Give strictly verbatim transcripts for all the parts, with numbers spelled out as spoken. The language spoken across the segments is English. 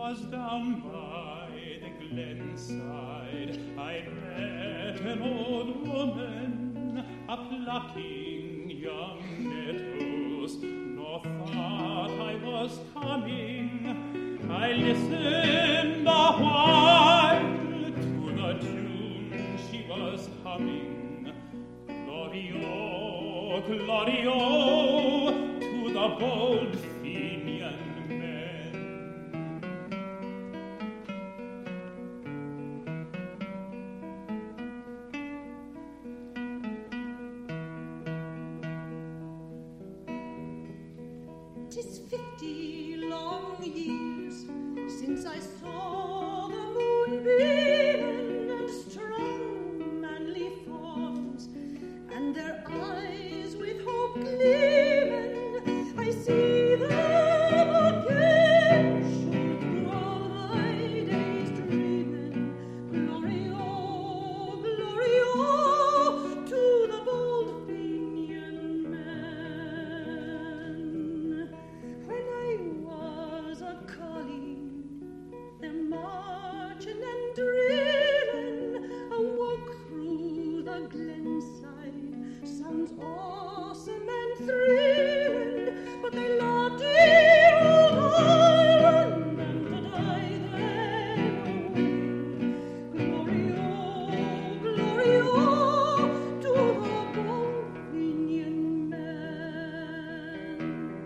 'Twas down by the glen side I met an old woman, a plucking young nettles, nor thought I was coming. I listened a while to the tune she was humming. Glory-o, glory-o, to the bold Fenian men. "'Tis fifty long years since I saw the moon beaming, and strong manly forms, and their eyes with hope gleaming. I see them again, should through all my days dreaming. Glory-o, glory-o, to the bold Fenian men. When I was a colleen, them marching and drilling awoke through the glenside. Sounds awesome and thrilling, but they loved dear old Ireland, and to die they were willing. Glory-o, glory-o, to the bold Fenian men.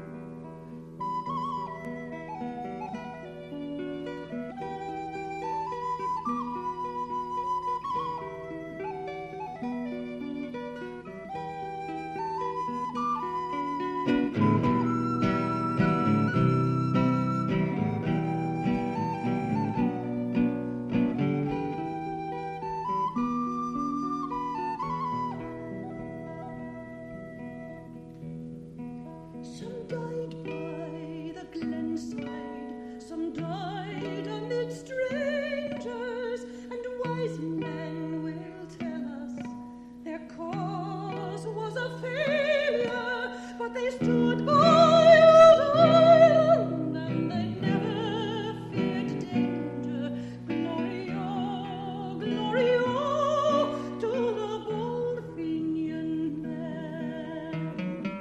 Some died by the glenside, some died amid strangers, and wise men will tell us their cause was a failure, but they stood by old Ireland, and they never feared danger. Glory-o, glory-o, to the bold Fenian men.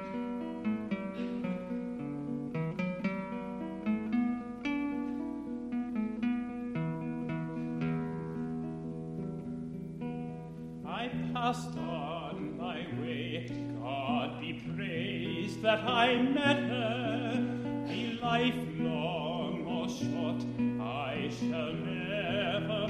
I passed on my way. God be praised that I met her. A life long or short, I shall never